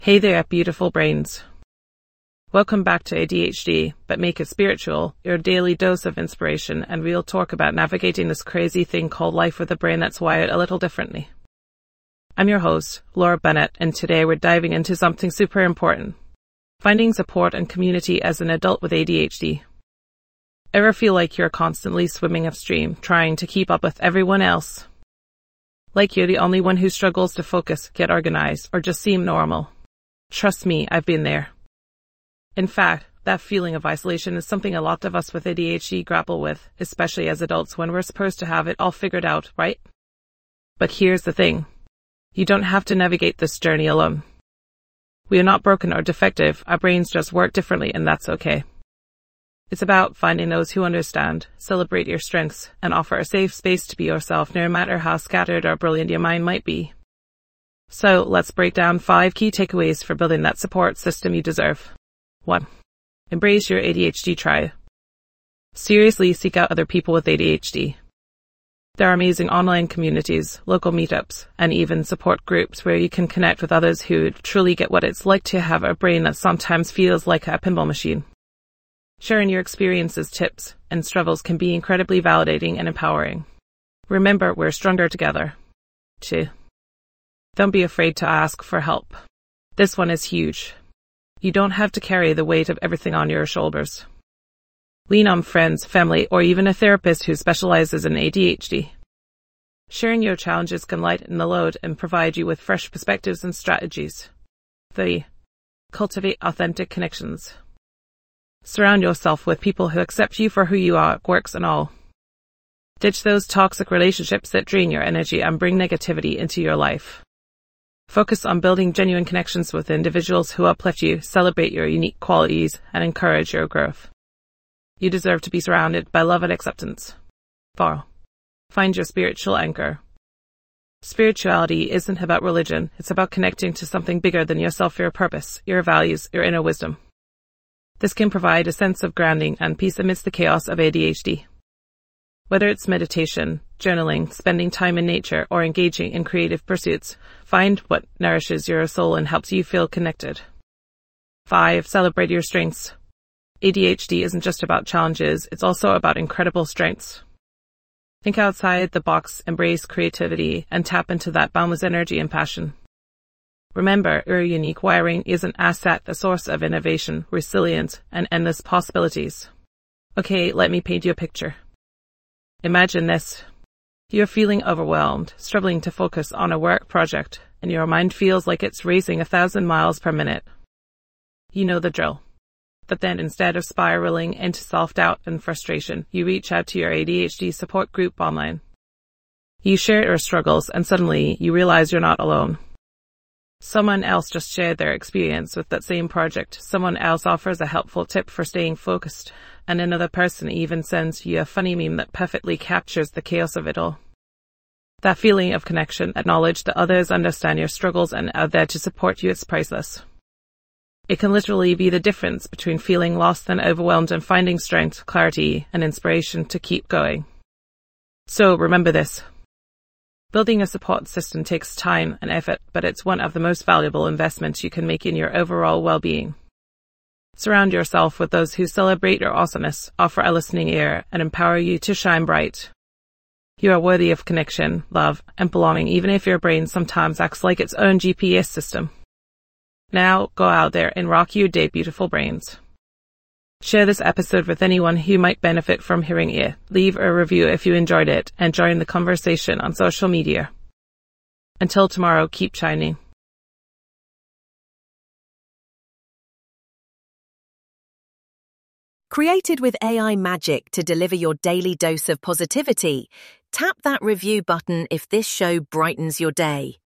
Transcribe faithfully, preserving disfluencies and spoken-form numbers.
Hey there, beautiful brains. Welcome back to A D H D, but make it spiritual, your daily dose of inspiration and real talk about navigating this crazy thing called life with a brain that's wired a little differently. I'm your host, Laura Bennett, and today we're diving into something super important. Finding support and community as an adult with A D H D. Ever feel like you're constantly swimming upstream, trying to keep up with everyone else? Like you're the only one who struggles to focus, get organized, or just seem normal? Trust me, I've been there. In fact, that feeling of isolation is something a lot of us with A D H D grapple with, especially as adults when we're supposed to have it all figured out, right? But here's the thing. You don't have to navigate this journey alone. We are not broken or defective, our brains just work differently, and that's okay. It's about finding those who understand, celebrate your strengths, and offer a safe space to be yourself no matter how scattered or brilliant your mind might be. So, let's break down five key takeaways for building that support system you deserve. one. Embrace your A D H D tribe. Seriously seek out other people with A D H D. There are amazing online communities, local meetups, and even support groups where you can connect with others who truly get what it's like to have a brain that sometimes feels like a pinball machine. Sharing your experiences, tips, and struggles can be incredibly validating and empowering. Remember, we're stronger together. two. Don't be afraid to ask for help. This one is huge. You don't have to carry the weight of everything on your shoulders. Lean on friends, family, or even a therapist who specializes in A D H D. Sharing your challenges can lighten the load and provide you with fresh perspectives and strategies. three. Cultivate authentic connections. Surround yourself with people who accept you for who you are, quirks and all. Ditch those toxic relationships that drain your energy and bring negativity into your life. Focus on building genuine connections with individuals who uplift you, celebrate your unique qualities, and encourage your growth. You deserve to be surrounded by love and acceptance. four. Find your spiritual anchor. Spirituality isn't about religion, it's about connecting to something bigger than yourself, your purpose, your values, your inner wisdom. This can provide a sense of grounding and peace amidst the chaos of A D H D. Whether it's meditation, journaling, spending time in nature, or engaging in creative pursuits, find what nourishes your soul and helps you feel connected. five. Celebrate your strengths. A D H D isn't just about challenges, it's also about incredible strengths. Think outside the box, embrace creativity, and tap into that boundless energy and passion. Remember, your unique wiring is an asset, a source of innovation, resilience, and endless possibilities. Okay, let me paint you a picture. Imagine this. You're feeling overwhelmed, struggling to focus on a work project, and your mind feels like it's racing a thousand miles per minute. You know the drill. But then instead of spiraling into self-doubt and frustration, you reach out to your A D H D support group online. You share your struggles, and suddenly you realize you're not alone. Someone else just shared their experience with that same project. Someone else offers a helpful tip for staying focused, and another person even sends you a funny meme that perfectly captures the chaos of it all. That feeling of connection, acknowledge that others understand your struggles and are there to support you, is priceless. It can literally be the difference between feeling lost and overwhelmed and finding strength, clarity, and inspiration to keep going. So remember this. Building a support system takes time and effort, but it's one of the most valuable investments you can make in your overall well-being. Surround yourself with those who celebrate your awesomeness, offer a listening ear, and empower you to shine bright. You are worthy of connection, love, and belonging, even if your brain sometimes acts like its own G P S system. Now, go out there and rock your day, beautiful brains. Share this episode with anyone who might benefit from hearing it. Leave a review if you enjoyed it, and join the conversation on social media. Until tomorrow, keep shining. Created with A I magic to deliver your daily dose of positivity, tap that review button if this show brightens your day.